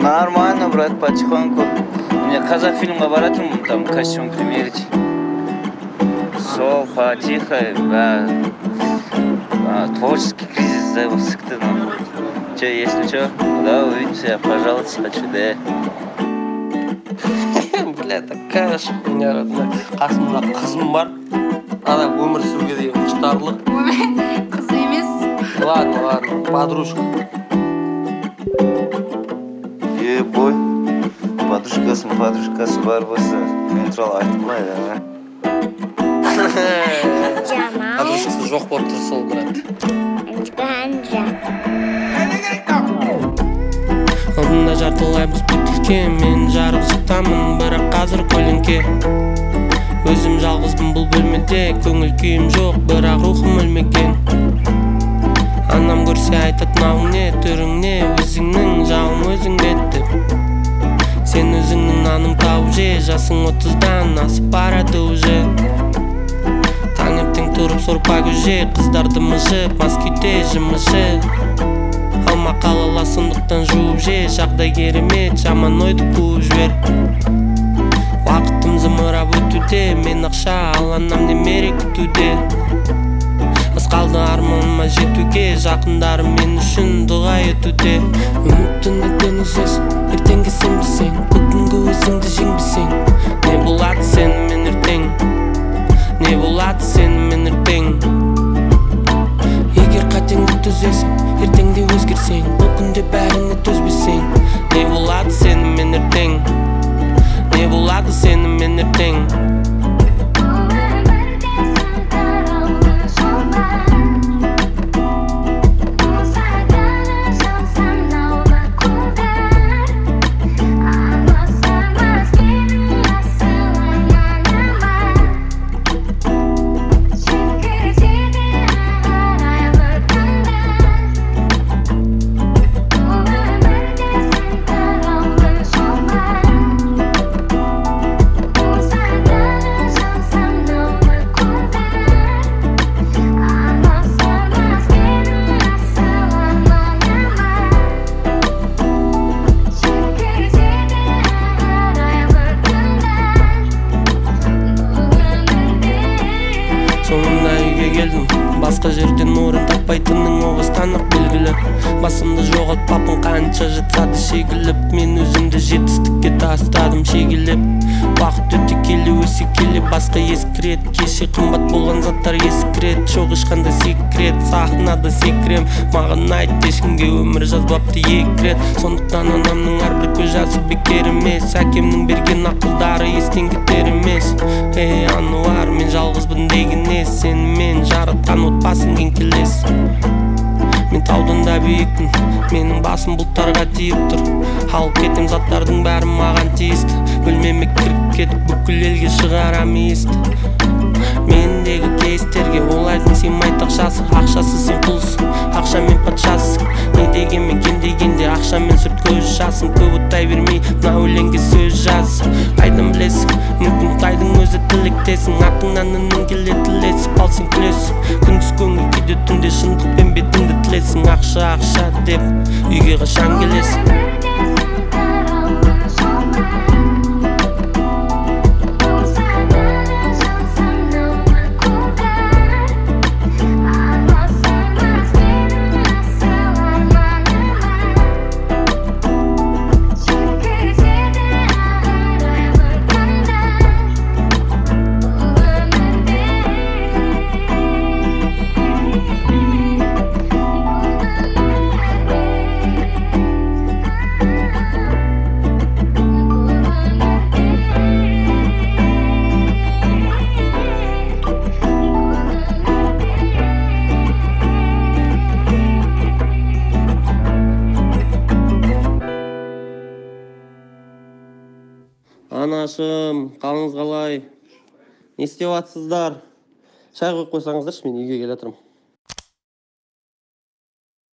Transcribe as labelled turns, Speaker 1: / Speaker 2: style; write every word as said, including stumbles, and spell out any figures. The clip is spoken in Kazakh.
Speaker 1: Нормально, брат, потихоньку. Мне Казахфильмға баратырмын, там костюм примерить. Сол потихо, да. Творческий кризис, да, его сыкты. Че, если что, да, увидимся, пожалуйста, хочу, да.
Speaker 2: Бля, такая же хуйня, родная. Қасымда қызым бар. Ана өмір сүруге деген құштарлық.
Speaker 3: Қыз емес.
Speaker 2: Ладно, ладно, подружка.
Speaker 1: Ебой, подружкасының подружкасы бар болса, мен туралы айтылмайды, а?
Speaker 2: Подружкасы жоқ болып тұр сол, брат. Алдында жартылай бұз бітілке, мен жарық жықтамын, бірақ қазір көлеңке. Өзім жалғызбын бұл бөлмеде, көңіл күйім жоқ, бірақ рухым өлмеген. Анам көрсе айтатын ауың не, түрің не, өзіңнің жауым өзің беттіп. Сен өзіңнің наның тауып же, жасың отыздан асып барады уже. Таңертең тұрып сорпа көже, қыздарды мыжып, мас күйде жымышы. Алма қалала сондықтан жуып же, жағдай керемет, жаман ойды қуып жібер. Уақытым зымырап өтуде, мен ақша ал анам немере күтуде. Аз қалды арманыма жетуге, жақындарым мен үшін дұға етуде. Үміттің неден үзесің, ертеңге сенбесең, бүгінгі өзіңді жеңбесең. Не болады сенімен ертең, не болады сенімен ертең. Егер қатеңді түзесің, ертеңде өзгерсең, бұл күнде бәріне төзбесең. Не болады сенімен ертең, не болады сенімен ертең. Соңында үйге келдім, басқа жерден орын таппайтының оғыстан-ақ белгілі. Басымды жоғалтпаппын қанша жатсады шегіліп, мен өзімді жетістікке тастадым шегіліп. Уақыт өте келе өсе келе басқа ескірет, кеше қымбат болған заттар ескірет. Жоқ ешқандай секрет, сахнада секрем, маған айт ешкімге өмір жазбапты екі рет. Сондықтан анамның әрбір көз жасы бекер емес, әкемнің берген ақылдары естен кетер емес. Ей Ануар, мен жалғызбын деген сен мен жаратқан отбасың келес. Мен таудан да биікпін, менің басым бұлттарға тиіп тұр. Алып кетем заттардың бәрі маған тиісті, бөлмеме кіріп кетіп бүкіл елге шығарам иісті. Мендегі кейстерге олардың сыймайды ақшасы, ақшасы сен құлсың, ақшамен патшасың. Не дегенмен кем дегенде ақшамен сүрт көз жасың, көп оттай бермей мына өлеңге сөз жаз. Қайдан білесің, мүмкін қайдың өзі тілектесің, атыңнан үнің келеді ілесіп алсың күлесің. Күндіз көңіл күйде түнде шындықпен бетіңді тілесің, ақша ақша деп үйге қашан келесің. Анашым, қалыңыз қалай? Не істеп жатсыздар? Шай қойып қойсаңыздаршы, мен үйге келе жатырмын.